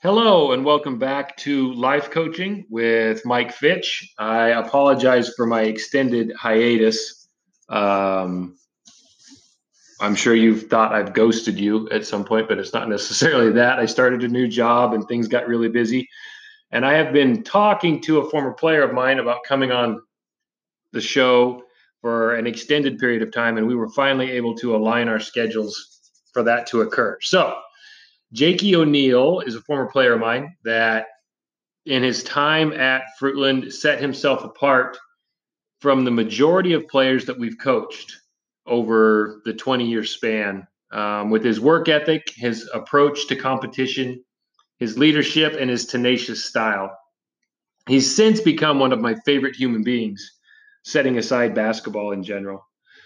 Hello and welcome back to Life Coaching with Mike Fitch. I apologize for my extended hiatus. I'm sure you've thought I've ghosted you at some point, but it's not necessarily that. I started a new job and things got really busy. And I have been talking to a former player of mine about coming on the show for an extended period of time, and we were finally able to align our schedules for that to occur. So, Jakey O'Neill is a former player of mine that in his time at Fruitland set himself apart from the majority of players that we've coached over the 20-year span with his work ethic, his approach to competition, his leadership, and his tenacious style. He's since become one of my favorite human beings, setting aside basketball in general.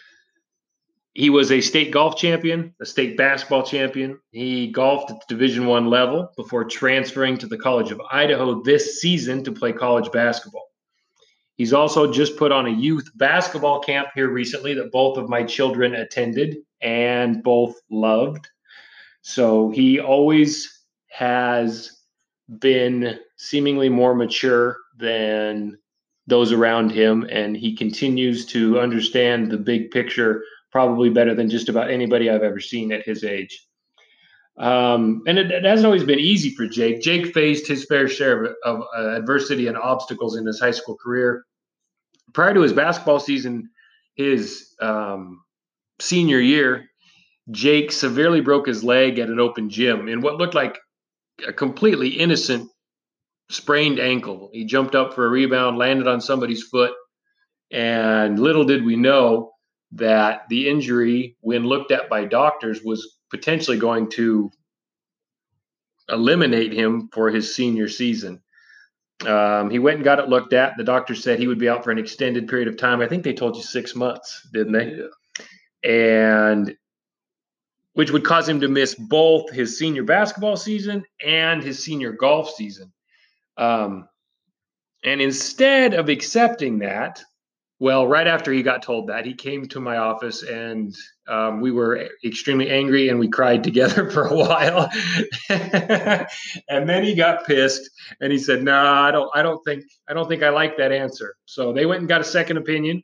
He was a state golf champion, a state basketball champion. He golfed at the Division I level before transferring to the College of Idaho this season to play college basketball. He's also just put on a youth basketball camp here recently that both of my children attended and both loved. So he always has been seemingly more mature than those around him, and he continues to understand the big picture probably better than just about anybody I've ever seen at his age. And it hasn't always been easy for Jake. Jake faced his fair share of adversity and obstacles in his high school career. Prior to his basketball season, his senior year, Jake severely broke his leg at an open gym in what looked like a completely innocent sprained ankle. He jumped up for a rebound, landed on somebody's foot, and little did we know that the injury, when looked at by doctors, was potentially going to eliminate him for his senior season. He went and got it looked at. The doctor said he would be out for an extended period of time. I think they told you 6 months, didn't they? Yeah. And which would cause him to miss both his senior basketball season and his senior golf season. And instead of accepting that, well, right after he got told that, he came to my office and we were extremely angry and we cried together for a while. And then he got pissed and he said, "No, I don't think I like that answer." So they went and got a second opinion,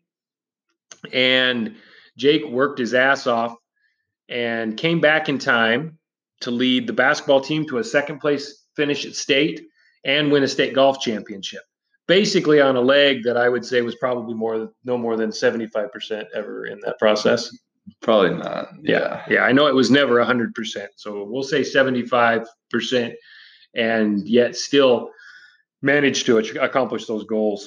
and Jake worked his ass off and came back in time to lead the basketball team to a second place finish at state and win a state golf championship. Basically on a leg that I would say was probably no more than 75% ever in that process. Probably not. Yeah. I know it was never 100%. So we'll say 75%, and yet still managed to accomplish those goals.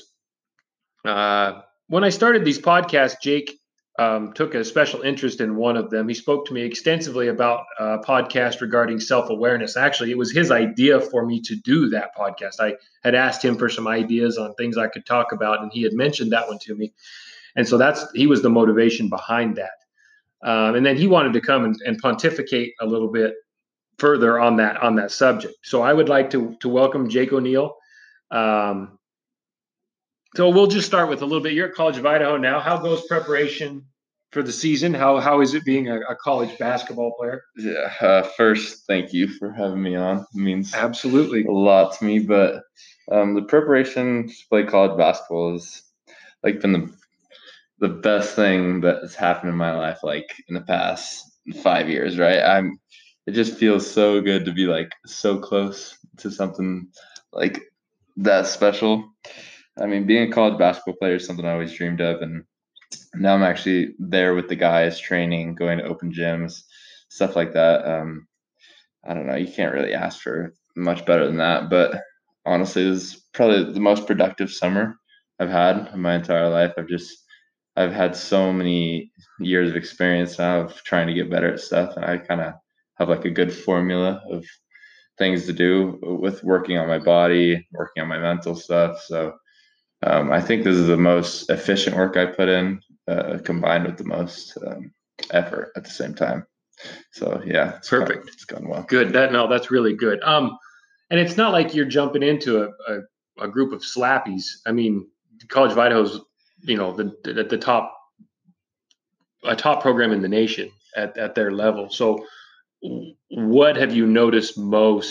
When I started these podcasts, Jake took a special interest in one of them. He spoke to me extensively about a podcast regarding self-awareness. Actually, it was his idea for me to do that podcast. I had asked him for some ideas on things I could talk about, and he had mentioned that one to me. And so he was the motivation behind that. And then he wanted to come and pontificate a little bit further on that subject. So I would like to welcome Jake O'Neill. So we'll just start with a little bit. You're at College of Idaho now. How goes preparation for the season? How is it being a college basketball player? Yeah. First, thank you for having me on. It means absolutely a lot to me. But the preparation to play college basketball has been the best thing that has happened in my life, in the past 5 years. Right? It just feels so good to be so close to something like that special. I mean, being a college basketball player is something I always dreamed of, and now I'm actually there with the guys, training, going to open gyms, stuff like that. I don't know. You can't really ask for much better than that. But honestly, this is probably the most productive summer I've had in my entire life. I've had so many years of experience now of trying to get better at stuff, and I kind of have a good formula of things to do with working on my body, working on my mental stuff. So I think this is the most efficient work I put in, combined with the most effort at the same time. So yeah, perfect. It's gone well. Good. That's really good. And it's not like you're jumping into a group of slappies. I mean, College of Idaho's, the top program in the nation at their level. So what have you noticed most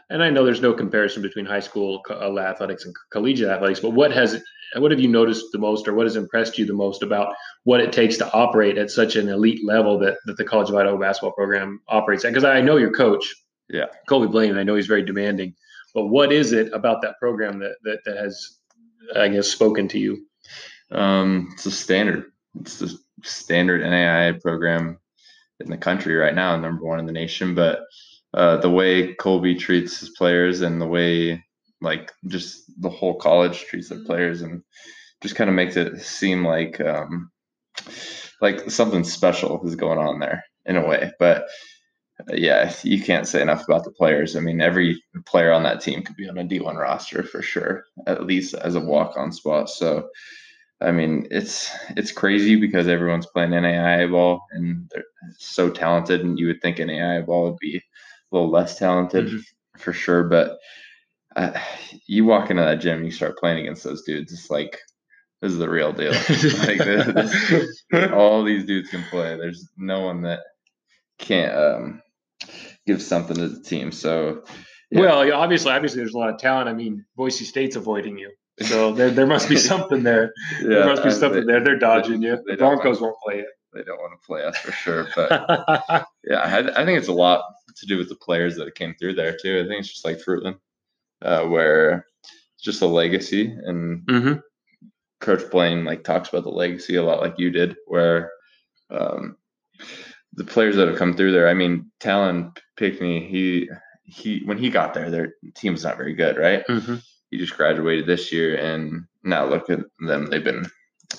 and I know there's no comparison between high school athletics and collegiate athletics, but what have you noticed the most, or what has impressed you the most about what it takes to operate at such an elite level that the College of Idaho basketball program operates at? Because I know your coach, Yeah. Colby Blaine, and I know he's very demanding, but what is it about that program that has, I guess, spoken to you? It's a standard. It's the standard NAIA program in the country right now, number one in the nation. But the way Colby treats his players and the way like just the whole college treats their players and just kind of makes it seem like something special is going on there in a way. But yeah, you can't say enough about the players. I mean, every player on that team could be on a D1 roster for sure, at least as a walk-on spot. So I mean, it's crazy because everyone's playing NAIA ball and they're so talented, and you would think NAIA ball would be a little less talented for sure. But you walk into that gym, and you start playing against those dudes. It's like this is the real deal. Like all these dudes can play. There's no one that can't give something to the team. So, yeah. Well, obviously, there's a lot of talent. I mean, Boise State's avoiding you. So there must be something there. Yeah, there must be something there. They're dodging you. The Broncos won't play it. They don't want to play us for sure. But yeah, I think it's a lot to do with the players that came through there too. I think it's just like Fruitland, where it's just a legacy. And Coach Blaine like talks about the legacy a lot, like you did, where the players that have come through there. I mean, Talon Pickney, he when he got there, their team was not very good, right? He just graduated this year, and now look at them. They've been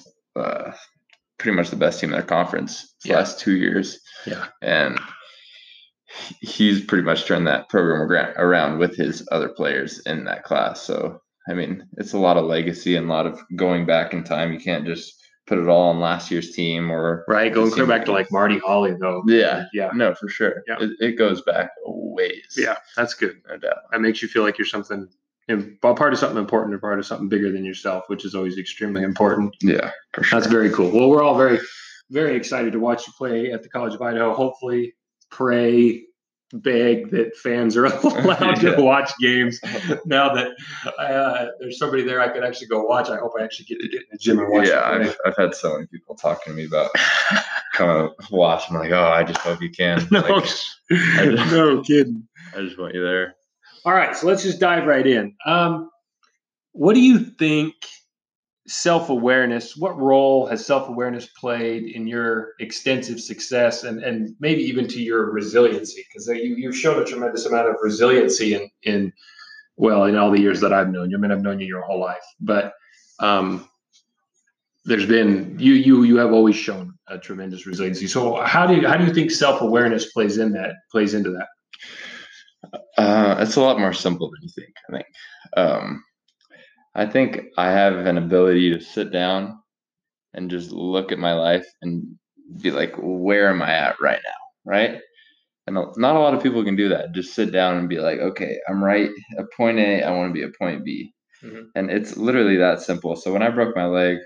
pretty much the best team in their conference the last 2 years. Yeah. And he's pretty much turned that program around with his other players in that class. So, I mean, it's a lot of legacy and a lot of going back in time. You can't just put it all on last year's team or right. Going clear back to like Marty Hawley, though. Yeah. No, for sure. Yeah. It goes back a ways. Yeah, that's good. No doubt. That makes you feel like you're something. Part of something important or part of something bigger than yourself, which is always extremely important. Yeah, for sure. That's very cool. Well, we're all very, very excited to watch you play at the College of Idaho. Hopefully, pray, beg that fans are allowed to watch games. Now that there's somebody there I could actually go watch, I hope I actually get to get in the gym and watch. Yeah, I've had so many people talking to me about come watch. I'm like, oh, I just hope you can. No kidding. I just want you there. All right, so let's just dive right in. What do you think self-awareness, what role has self-awareness played in your extensive success and maybe even to your resiliency? Because you've shown a tremendous amount of resiliency in all the years that I've known you. I mean, I've known you your whole life, but there's been you have always shown a tremendous resiliency. So how do you think self-awareness plays into that? It's a lot more simple than you think, I think. I think I have an ability to sit down and just look at my life and be like, where am I at right now? Right. And not a lot of people can do that. Just sit down and be like, okay, I'm right at point A. I want to be at point B. And it's literally that simple. So when I broke my leg,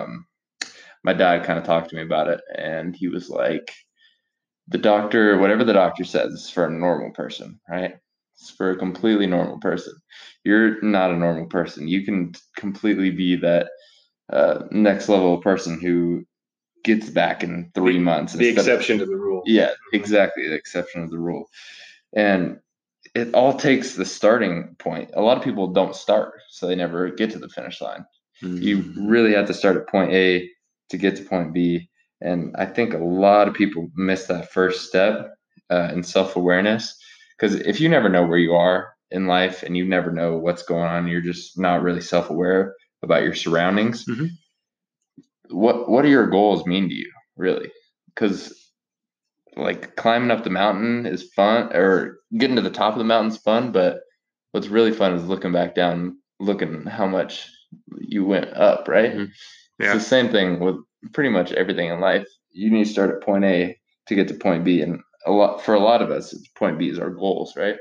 my dad kind of talked to me about it, and he was like, whatever the doctor says is for a normal person, right? It's for a completely normal person. You're not a normal person. You can completely be that next level person who gets back in 3 months. The exception to the rule. Yeah, exactly. The exception of the rule. And it all takes the starting point. A lot of people don't start, so they never get to the finish line. You really have to start at point A to get to point B. And I think a lot of people miss that first step in self-awareness, because if you never know where you are in life and you never know what's going on, you're just not really self-aware about your surroundings. What do your goals mean to you, really? Because like climbing up the mountain is fun, or getting to the top of the mountain is fun, but what's really fun is looking back down, looking how much you went up, right? Yeah. It's the same thing with pretty much everything in life. You need to start at point A to get to point B, and for a lot of us, point B is our goals, right?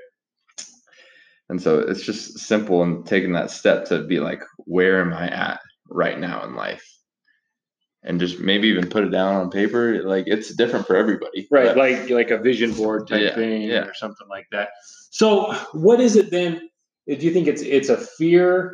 And so it's just simple, and taking that step to be like, where am I at right now in life? and just maybe even put it down on paper. Like it's different for everybody. Right. But, Like a vision board type yeah, thing yeah. or something like that. So what is it then? Do you think it's a fear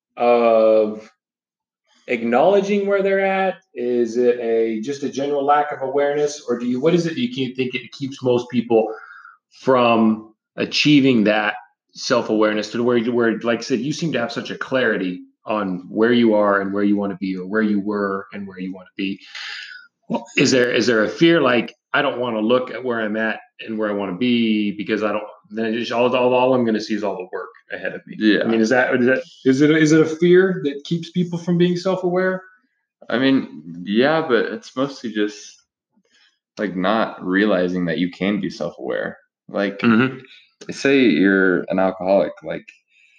of acknowledging where they're at? Is it just a general lack of awareness, or what is it you think it keeps most people from achieving that self-awareness to where, like I said, you seem to have such a clarity on where you are and where you want to be, or where you were and where you want to be? Well, is there a fear like I don't want to look at where I'm at and where I want to be because I don't then just all I'm going to see is all the work ahead of me. Yeah. I mean, is it a fear that keeps people from being self-aware? I mean, yeah, but it's mostly just like not realizing that you can be self-aware. Like, say you're an alcoholic, like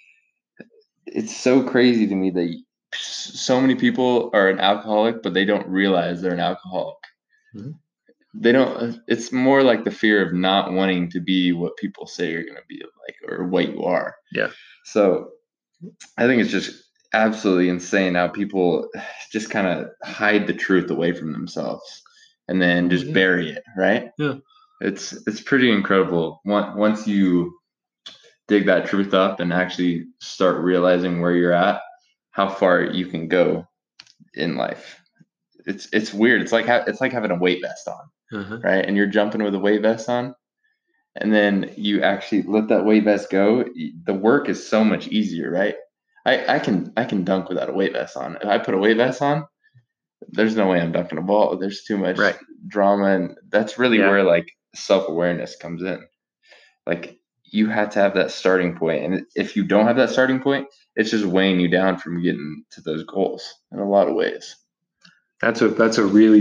it's so crazy to me that so many people are an alcoholic, but they don't realize they're an alcoholic. Mhm. They don't. It's more like the fear of not wanting to be what people say you're going to be like, or what you are. Yeah. So I think it's just absolutely insane how people just kind of hide the truth away from themselves and then just bury it, right? Yeah. It's pretty incredible. Once you dig that truth up and actually start realizing where you're at, how far you can go in life. It's weird. It's like having a weight vest on, right? And you're jumping with a weight vest on, and then you actually let that weight vest go. The work is so much easier, right? I can dunk without a weight vest on. If I put a weight vest on, there's no way I'm dunking a ball. There's too much drama, and that's really where like self-awareness comes in. Like you have to have that starting point, and if you don't have that starting point, it's just weighing you down from getting to those goals in a lot of ways. That's a really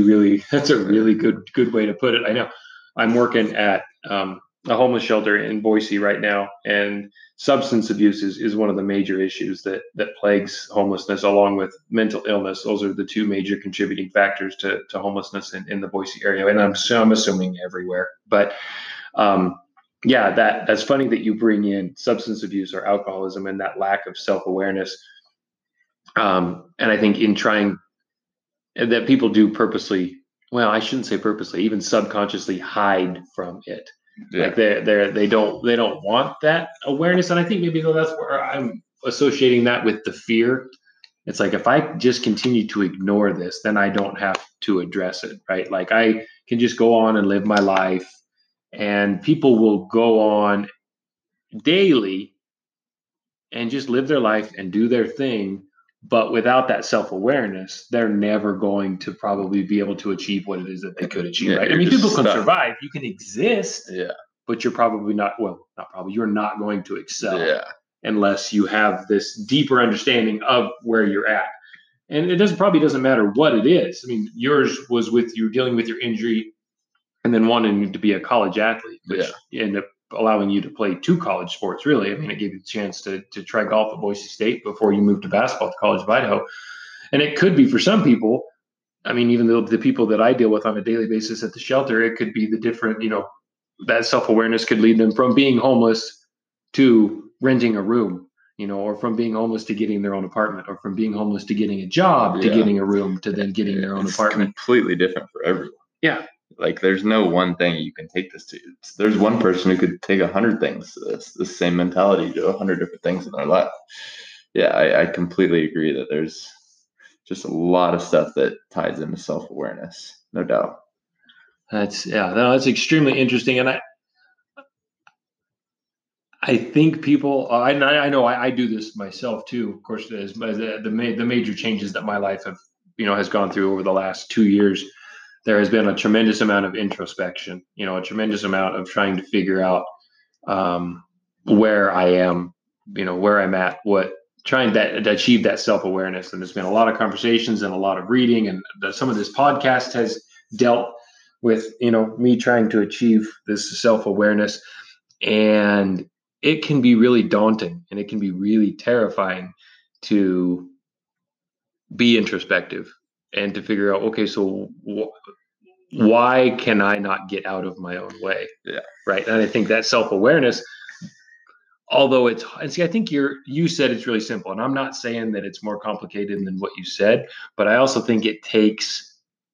good way to put it. I know I'm working at a homeless shelter in Boise right now, and substance abuse is one of the major issues that plagues homelessness, along with mental illness. Those are the two major contributing factors to homelessness in the Boise area, and I'm assuming everywhere. But yeah, that's funny that you bring in substance abuse or alcoholism and that lack of self-awareness. And I think in trying that people do purposely, well, I shouldn't say purposely, even subconsciously hide from it. Like they don't want that awareness. And I think maybe that's where I'm associating that with the fear. It's like, if I just continue to ignore this, then I don't have to address it, right? Like I can just go on and live my life, and people will go on daily and just live their life and do their thing. But without that self-awareness, they're never going to probably be able to achieve what it is that they could achieve. Right? I mean, people can survive. You can exist, but you're probably not. Well, not probably. You're not going to excel unless you have this deeper understanding of where you're at. And it probably doesn't matter what it is. I mean, yours was with you dealing with your injury and then wanting to be a college athlete, which ended up allowing you to play two college sports, really. I mean, it gave you the chance to try golf at Boise State before you moved to basketball at the College of Idaho. And it could be for some people, I mean, even though the people that I deal with on a daily basis at the shelter, it could be the different, that self-awareness could lead them from being homeless to renting a room, or from being homeless to getting their own apartment, or from being homeless to getting a job, to getting a room, to then getting their own apartment. Completely different for everyone. Yeah. Like there's no one thing you can take this to. There's one person who could take 100 things to this same mentality to 100 different things in their life. Yeah, I completely agree that there's just a lot of stuff that ties into self-awareness, no doubt. That's extremely interesting, and I think people. I know I do this myself too. Of course, as the major changes that my life has gone through over the last 2 years. There has been a tremendous amount of introspection, a tremendous amount of trying to figure out where I am, where I'm at, trying to achieve that self-awareness. And there's been a lot of conversations and a lot of reading, and some of this podcast has dealt with, me trying to achieve this self-awareness. And it can be really daunting, and it can be really terrifying to be introspective and to figure out, okay, so why can I not get out of my own way? Yeah. Right. And I think that self-awareness, although I think you said it's really simple, and I'm not saying that it's more complicated than what you said, but I also think it takes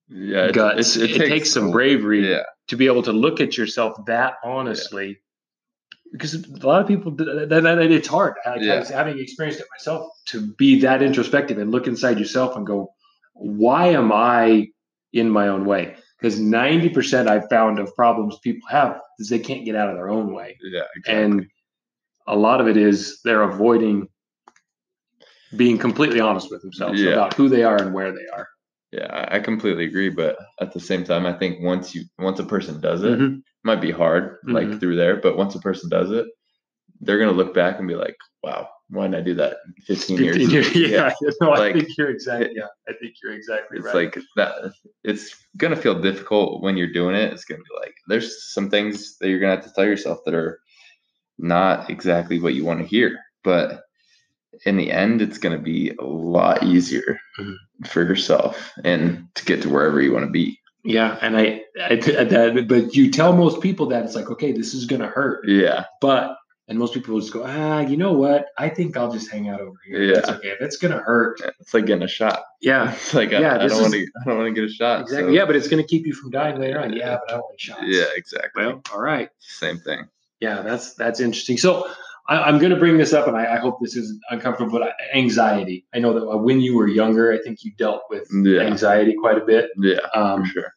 Yeah, guts. It takes some bravery Yeah, to be able to look at yourself that honestly. Because a lot of people, that it's hard. Yeah. Having experienced it myself, to be that introspective and look inside yourself and go, why am I in my own way? Because 90% I've found of problems people have is they can't get out of their own way. Yeah, exactly. And a lot of it is they're avoiding being completely honest with themselves about who they are and where they are. Yeah, I completely agree. But at the same time, I think once a person does it, Mhm. it might be hard, like Mhm. through there. But once a person does it, they're gonna look back and be like, "Wow, why didn't I do that 15 years?" 15 years. Yeah. No, I Like, think you're exactly. Yeah, I think you're exactly it's right. like that. It's gonna feel difficult when you're doing it. It's gonna be like there's some things that you're gonna have to tell yourself that are not exactly what you want to hear, but in the end, it's gonna be a lot easier Mhm. for yourself and to get to wherever you want to be. Yeah, and but you tell most people that it's like, okay, this is gonna hurt, Yeah, and most people will just go, you know what? I think I'll just hang out over here. Yeah. It's okay if it's gonna hurt. it's like getting a shot. Yeah, It's like Yeah, I this don't want is- to. I don't want to get a shot. exactly. So, Yeah, but it's gonna keep you from dying later on. Yeah, but I don't want shots. yeah, exactly. Well, all right. Same thing. Yeah, that's interesting. So I'm going to bring this up, and I hope this isn't uncomfortable. But anxiety. I know that when you were younger, I think you dealt with Yeah. anxiety quite a bit. Yeah, Um, for sure.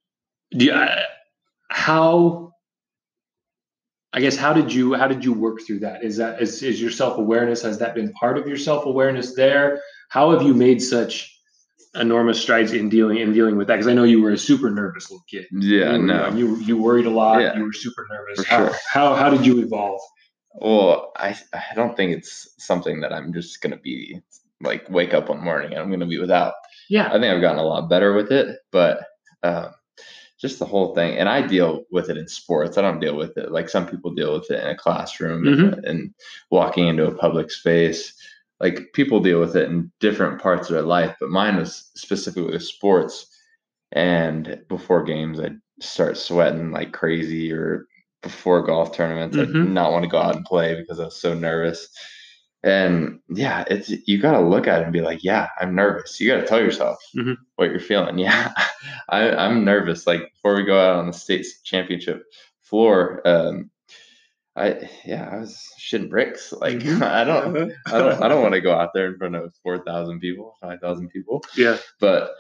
How? I guess how did you work through that? Is your self awareness, has that been part of your self awareness there? How have you made such enormous strides in dealing with that? Because I know you were a super nervous little kid. Yeah, You were no, young. You worried a lot. Yeah, You were super nervous. for sure. How did you evolve? Well, I don't think it's something that I'm just gonna be like wake up one morning and I'm gonna be without. Yeah. I think I've gotten a lot better with it, but just the whole thing. And I deal with it in sports. I don't deal with it like some people deal with it in a classroom and walking into a public space. Like people deal with it in different parts of their life, but mine was specifically with sports. And before games, I'd start sweating like crazy, or before golf tournaments, I'd not want to go out and play because I was so nervous. And yeah, it's you got to look at it and be like, yeah, I'm nervous. You got to tell yourself what you're feeling. Yeah, I'm nervous. Like before we go out on the state championship floor, I was shitting bricks. Like I don't want to go out there in front of 4,000 people, 5,000 people. Yeah. But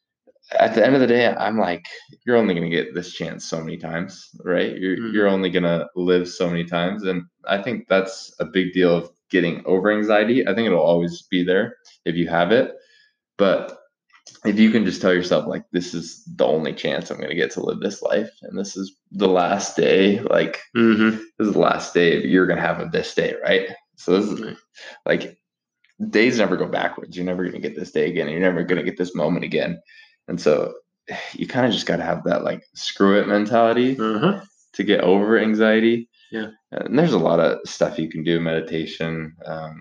at the end of the day, I'm like, you're only going to get this chance so many times, right? You're only going to live so many times. And I think that's a big deal of getting over anxiety. I think it'll always be there if you have it. But if you can just tell yourself, like, this is the only chance I'm going to get to live this life, and this is the last day, like, this is the last day you're going to have of this day, right? So this is like, days never go backwards. You're never going to get this day again. You're never going to get this moment again. And so you kind of just got to have that like screw it mentality to get over anxiety. Yeah. And there's a lot of stuff you can do, meditation,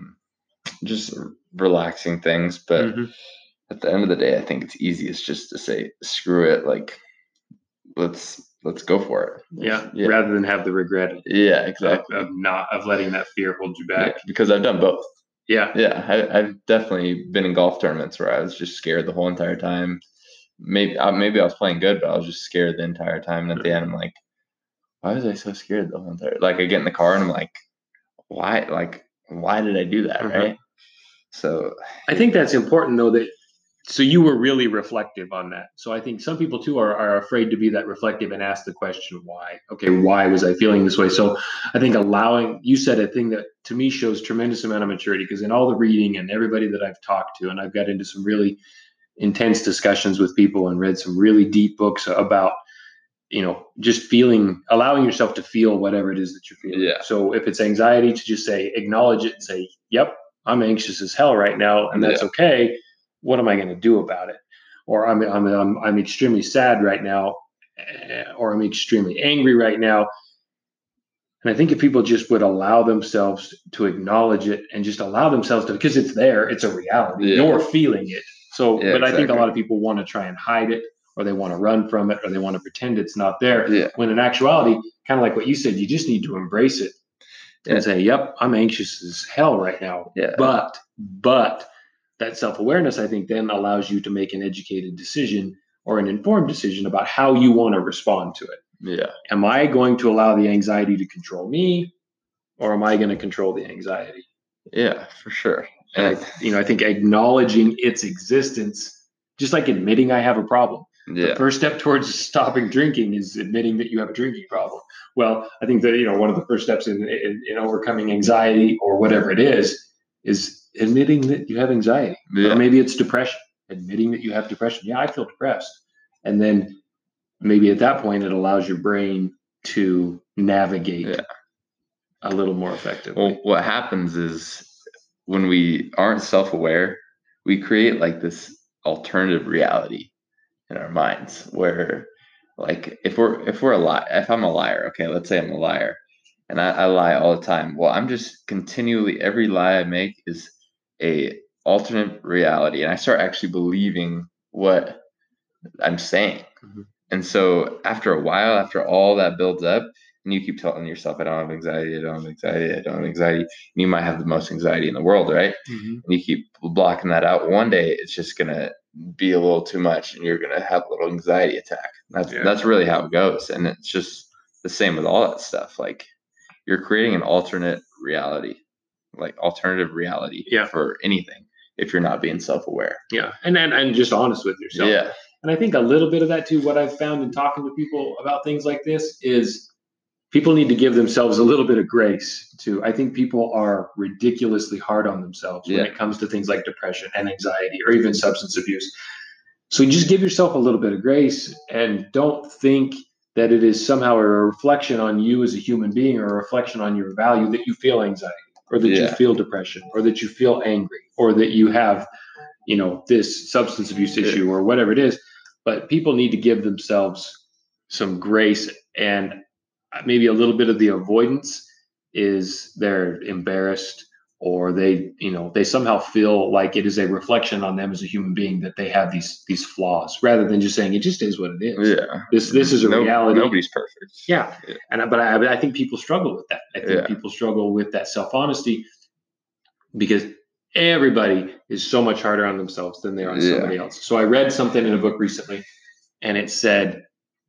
just relaxing things. But at the end of the day, I think it's easiest just to say, screw it. Like, let's go for it. Yeah. Rather than have the regret. Yeah, exactly. Of letting that fear hold you back. Yeah, because I've done both. Yeah. Yeah. I've definitely been in golf tournaments where I was just scared the whole entire time. Maybe I was playing good, but I was just scared the entire time. And at the end, I'm like, why was I so scared the whole entire? Like, I get in the car and I'm like, why? Like, why did I do that? Right. So I think that's important, though. So you were really reflective on that. So I think some people too are afraid to be that reflective and ask the question, why? Okay, why was I feeling this way? So I think you said a thing that to me shows tremendous amount of maturity, because in all the reading and everybody that I've talked to, and I've got into some really intense discussions with people and read some really deep books about, just allowing yourself to feel whatever it is that you're feeling. Yeah. So if it's anxiety, to just acknowledge it and say, yep, I'm anxious as hell right now, and that's okay. What am I going to do about it? Or I'm extremely sad right now, or I'm extremely angry right now. And I think if people just would allow themselves to acknowledge it and just allow themselves to, because it's there, it's a reality. Yeah. You're feeling it. So, but exactly. I think a lot of people want to try and hide it, or they want to run from it, or they want to pretend it's not there. Yeah. When in actuality, kind of like what you said, you just need to embrace it and say, yep, I'm anxious as hell right now. Yeah. But that self-awareness, I think, then allows you to make an educated decision or an informed decision about how you want to respond to it. Yeah. Am I going to allow the anxiety to control me, or am I going to control the anxiety? Yeah, for sure. And I think acknowledging its existence, just like admitting I have a problem. The Yeah. first step towards stopping drinking is admitting that you have a drinking problem. Well, I think that one of the first steps in overcoming anxiety or whatever it is admitting that you have anxiety, or maybe it's depression. Admitting that you have depression. Yeah, I feel depressed, and then maybe at that point it allows your brain to navigate a little more effectively. Well, what happens is when we aren't self-aware, we create like this alternative reality in our minds where, like, if I'm a liar, okay, let's say I'm a liar and I lie all the time. Well, I'm just continually, every lie I make is a alternate reality, and I start actually believing what I'm saying. Mm-hmm. And so after a while, after all that builds up, and you keep telling yourself, I don't have anxiety, I don't have anxiety, I don't have anxiety, and you might have the most anxiety in the world, right? Mm-hmm. And you keep blocking that out. One day it's just gonna be a little too much and you're gonna have a little anxiety attack. That's really how it goes. And it's just the same with all that stuff. Like, you're creating an alternate reality, like alternative reality for anything if you're not being self-aware. Yeah. And just honest with yourself. Yeah. And I think a little bit of that too, what I've found in talking to people about things like this is people need to give themselves a little bit of grace too. I think people are ridiculously hard on themselves when it comes to things like depression and anxiety or even substance abuse. So just give yourself a little bit of grace and don't think that it is somehow a reflection on you as a human being or a reflection on your value that you feel anxiety or that you feel depression or that you feel angry or that you have, this substance abuse issue or whatever it is. But people need to give themselves some grace, and maybe a little bit of the avoidance is they're embarrassed or they somehow feel like it is a reflection on them as a human being that they have these flaws, rather than just saying it just is what it is. Yeah. This is a reality. Nobody's perfect. Yeah. But I think people struggle with that. I think people struggle with that self-honesty because everybody is so much harder on themselves than they are on somebody else. So I read something in a book recently, and it said,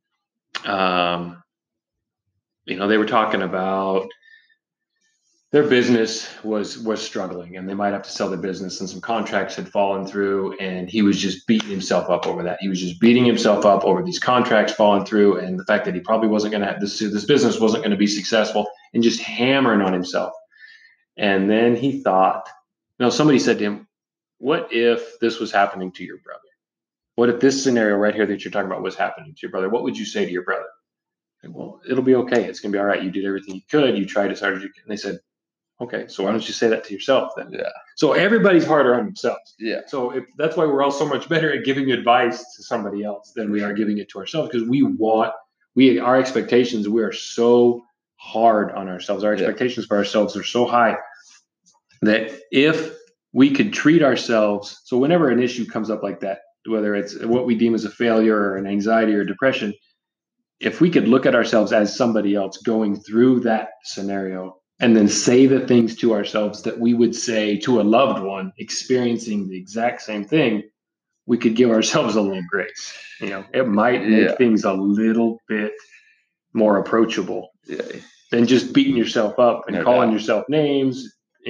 they were talking about their business was struggling, and they might have to sell their business, and some contracts had fallen through, and he was just beating himself up over that. He was just beating himself up over these contracts falling through, and the fact that he probably wasn't going to have this business wasn't going to be successful, and just hammering on himself. And then he thought, somebody said to him, what if this was happening to your brother? What if this scenario right here that you're talking about was happening to your brother? What would you say to your brother? And, well, it'll be okay. It's going to be all right. You did everything you could. You tried as hard as you could. And they said, okay, so why don't you say that to yourself then? Yeah. So everybody's harder on themselves. Yeah. So that's why we're all so much better at giving advice to somebody else than we are giving it to ourselves, because our expectations, we are so hard on ourselves. Our expectations for ourselves are so high that if we could treat ourselves, so whenever an issue comes up like that, whether it's what we deem as a failure or an anxiety or depression, if we could look at ourselves as somebody else going through that scenario and then say the things to ourselves that we would say to a loved one experiencing the exact same thing, we could give ourselves a little grace. It might make things a little bit more approachable than just beating yourself up and calling yourself names.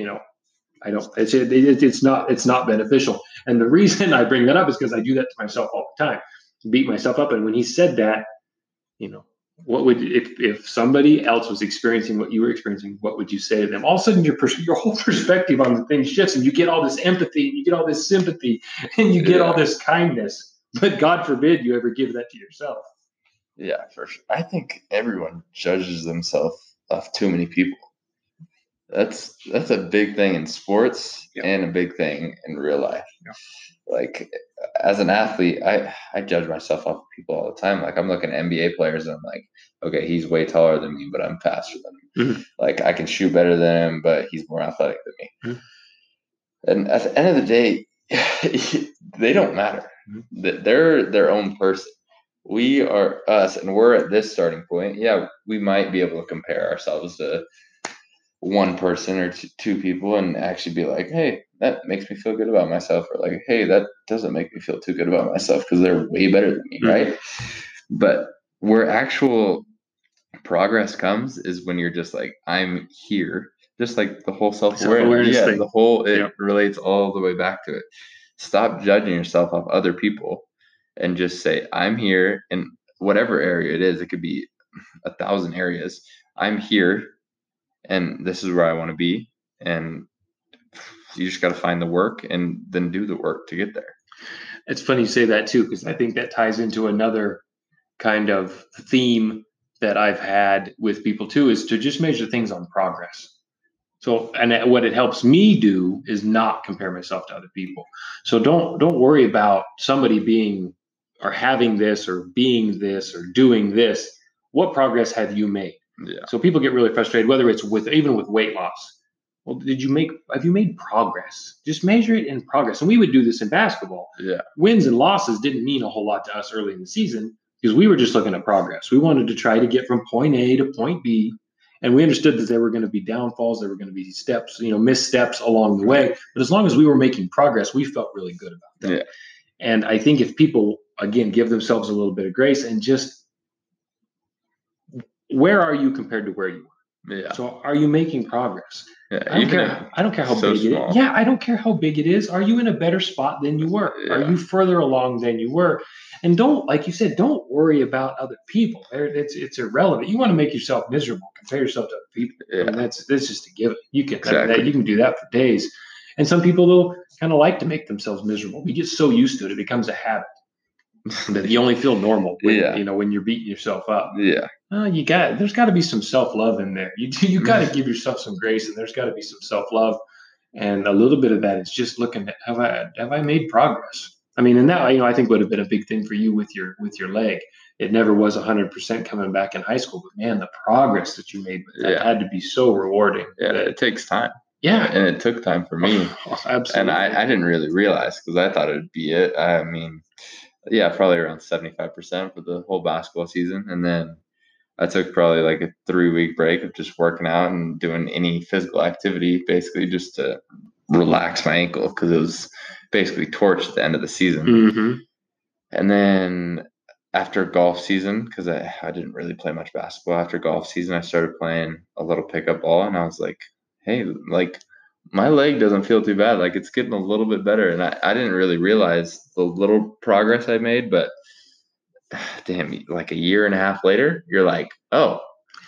It's not beneficial. And the reason I bring that up is because I do that to myself all the time, beat myself up. And when he said that, what would, if somebody else was experiencing what you were experiencing, what would you say to them? All of a sudden your whole perspective on the thing shifts, and you get all this empathy, and you get all this sympathy, and you get all this kindness. But God forbid you ever give that to yourself. Yeah, for sure. I think everyone judges themselves off too many people. That's a big thing in sports and a big thing in real life. Yeah. Like, as an athlete, I judge myself off of people all the time. Like, I'm looking at NBA players and I'm like, okay, he's way taller than me, but I'm faster than him. Mm-hmm. Like, I can shoot better than him, but he's more athletic than me. Mm-hmm. And at the end of the day, they don't matter. Mm-hmm. They're their own person. We are us, and we're at this starting point. Yeah, we might be able to compare ourselves to one person or two people and actually be like, hey, that makes me feel good about myself, or like, hey, that doesn't make me feel too good about myself because they're way better than me, right? But where actual progress comes is when you're just like, I'm here, just like the whole self-awareness thing. the whole it relates all the way back to it. Stop judging yourself off other people and just say, I'm here in whatever area it is. It could be 1,000 areas. I'm here and this is where I want to be, and you just got to find the work and then do the work to get there. It's funny you say that too, because I think that ties into another kind of theme that I've had with people too, is to just measure things on progress. So, and what it helps me do is not compare myself to other people. So don't worry about somebody being or having this or being this or doing this. What progress have you made? Yeah. So people get really frustrated, whether it's even with weight loss. Well, have you made progress? Just measure it in progress. And we would do this in basketball. Yeah. Wins and losses didn't mean a whole lot to us early in the season because we were just looking at progress. We wanted to try to get from point A to point B. And we understood that there were going to be downfalls, there were going to be steps, missteps along the way. But as long as we were making progress, we felt really good about that. Yeah. And I think if people, again, give themselves a little bit of grace and just, where are you compared to where you were? Yeah. So are you making progress? Yeah. I don't care how big it is. Yeah, I don't care how big it is. Are you in a better spot than you were? Yeah. Are you further along than you were? And don't, like you said, don't worry about other people. It's irrelevant. You want to make yourself miserable, compare yourself to other people. Yeah. I mean, that's just a given. You can Exactly. you can do that for days. And some people though kind of like to make themselves miserable. We get so used to it, it becomes a habit that you only feel normal when, when you're beating yourself up. Yeah. There's got to be some self-love in there. You got to give yourself some grace, and there's got to be some self-love. And a little bit of that is just looking at, have I made progress? I mean, and that, I think would have been a big thing for you with your leg. It never was 100% coming back in high school, but man, the progress that you made with that had to be so rewarding. Yeah, it takes time. Yeah. And it took time for me. Oh, absolutely. And I didn't really realize because I thought it'd be it. I mean, yeah, probably around 75% for the whole basketball season. And then I took probably like a 3-week break of just working out and doing any physical activity, basically just to relax my ankle because it was basically torched at the end of the season. Mm-hmm. And then after golf season, because I didn't really play much basketball, after golf season, I started playing a little pickup ball, and I was like, hey, like my leg doesn't feel too bad. Like it's getting a little bit better. And I didn't really realize the little progress I made, but damn, like a year and a half later, you're like, oh,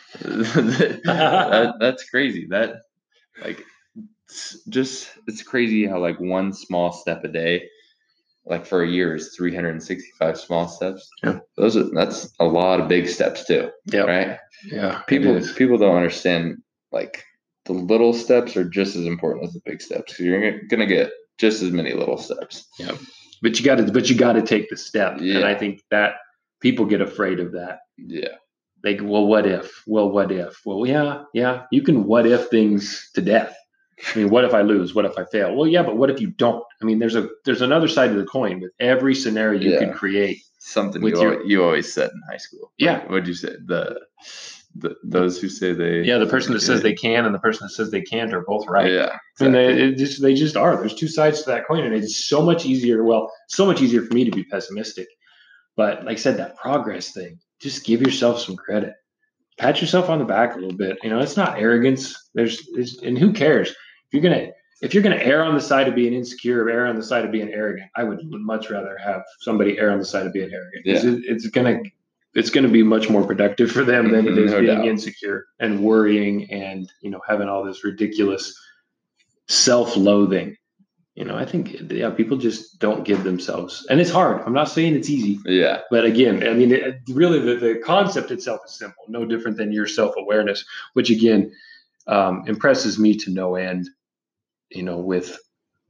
that's crazy. That like, it's crazy how like one small step a day, like for a year is 365 small steps. Yeah. That's a lot of big steps too. Yeah. Right. Yeah. People don't understand like the little steps are just as important as the big steps. So you're going to get just as many little steps. Yeah. But you got to take the step. Yeah. And I think that people get afraid of that. Yeah. Like, well, what if? Well, yeah. You can what if things to death. I mean, what if I lose? What if I fail? Well, yeah, but what if you don't? I mean, there's another side of the coin with every scenario you can create. Something you always said in high school. Yeah. What'd you say? Those who say they. Yeah, the person that says they can and the person that says they can't are both right. Yeah. Exactly. And they just are. There's two sides to that coin, and it's so much easier. Well, so much easier for me to be pessimistic. But like I said, that progress thing, just give yourself some credit. Pat yourself on the back a little bit. It's not arrogance. And who cares? If you're gonna err on the side of being insecure or err on the side of being arrogant, I would much rather have somebody err on the side of being arrogant. Yeah. It's gonna be much more productive for them than it is being insecure and worrying and having all this ridiculous self-loathing. I think people just don't give themselves, and it's hard. I'm not saying it's easy. Yeah. But again, I mean, really, the concept itself is simple, no different than your self-awareness, which again impresses me to no end. With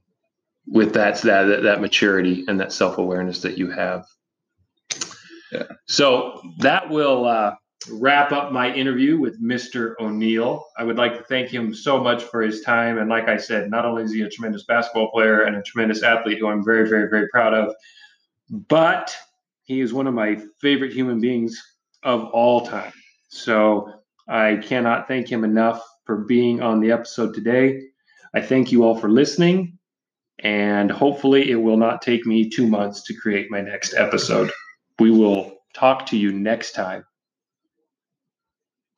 that maturity and that self-awareness that you have. Yeah. So that will wrap up my interview with Mr. O'Neill. I would like to thank him so much for his time. And like I said, not only is he a tremendous basketball player and a tremendous athlete who I'm very, very, very proud of, but he is one of my favorite human beings of all time. So I cannot thank him enough for being on the episode today. I thank you all for listening. and hopefully it will not take me 2 months to create my next episode. We will talk to you next time.